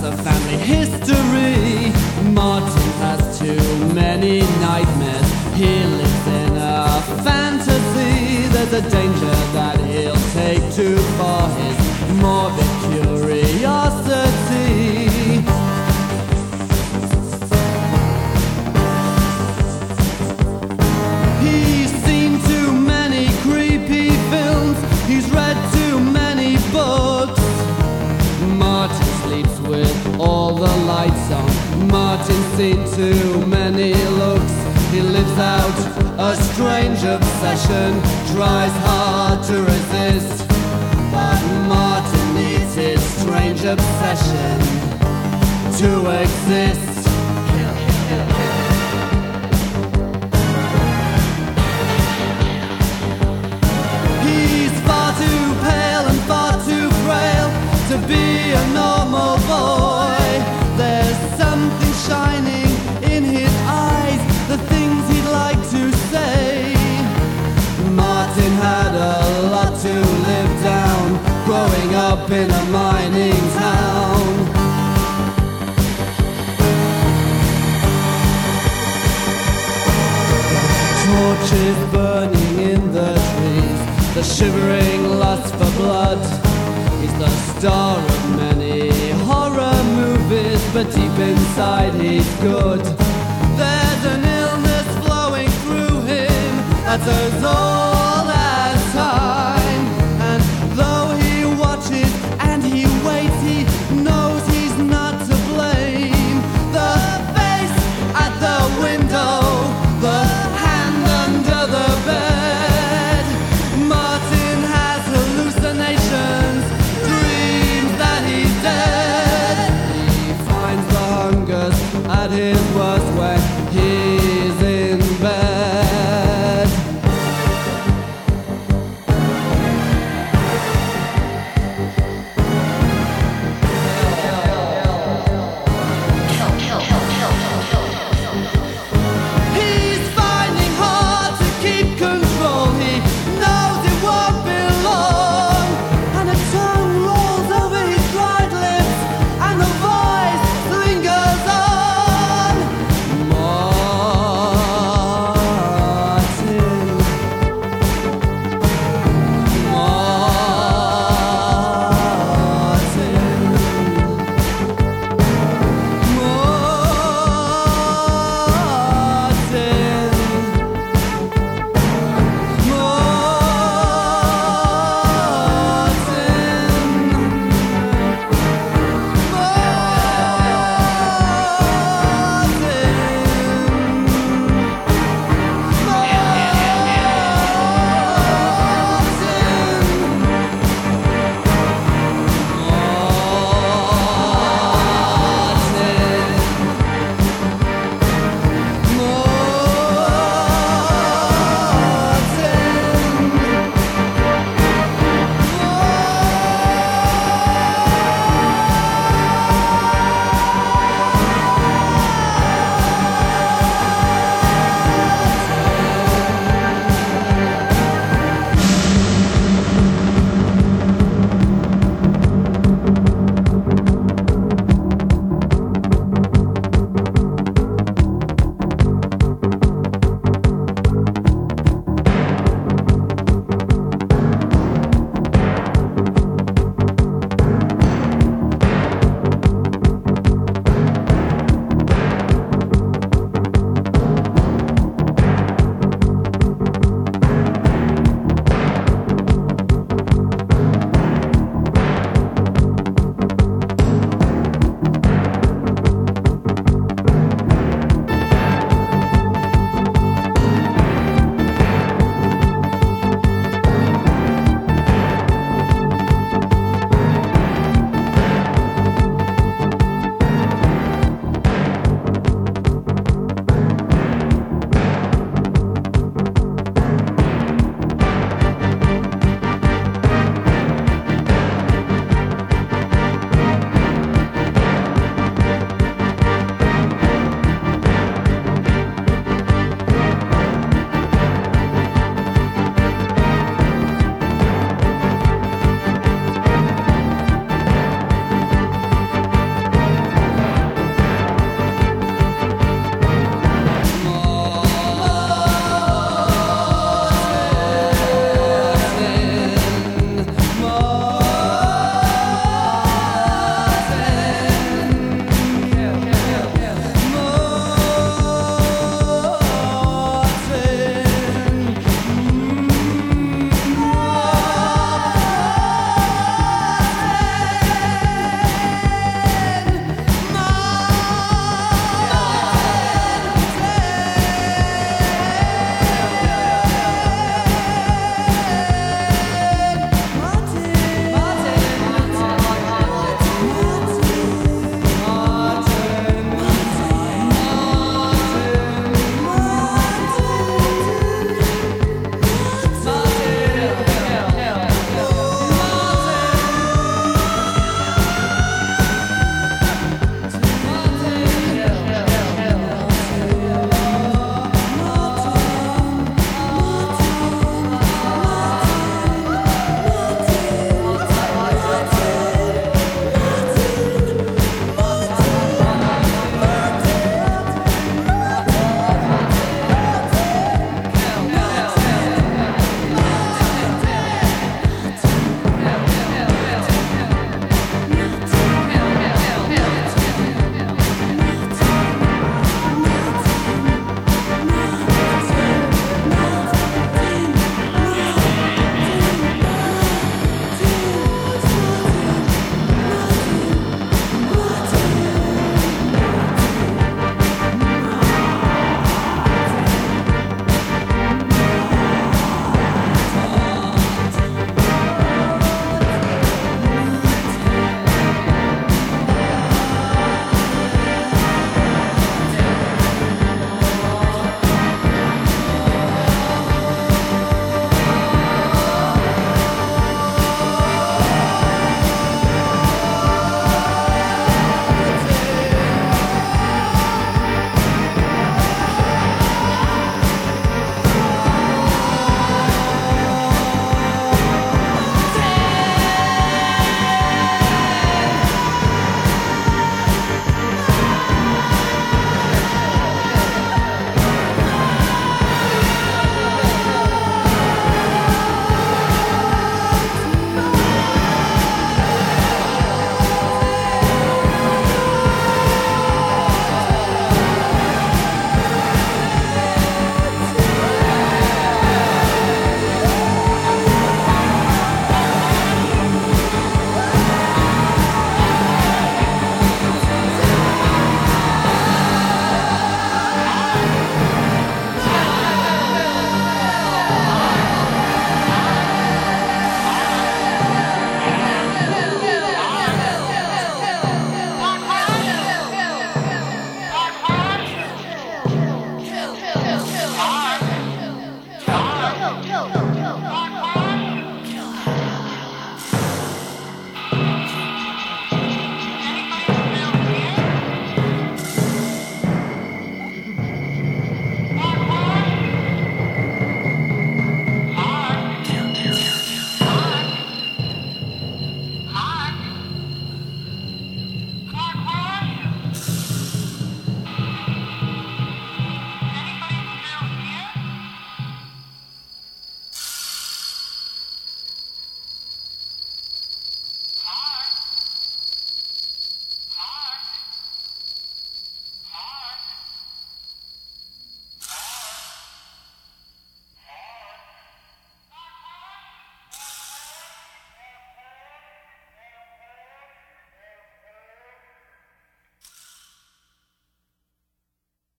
a family history. Martin has too many nightmares. He lives in a fantasy. There's a danger that he'll take too far his morbid curiosity. He's seen too many creepy films. He's read too many books. Martin sleeps with all the lights on. Martin's seen too many looks. He lives out a strange obsession, tries hard to resist, but Martin needs his strange obsession to exist. He's far too pale and far too frail to be a normal boy. There's something shining in his eyes, the things he'd like to say. Martin had a lot to live down, growing up in a mining town. Torches burning in the trees, the shivering lust for blood. He's the star of many horror movies, but deep inside he's good. There's an illness flowing through him that's as old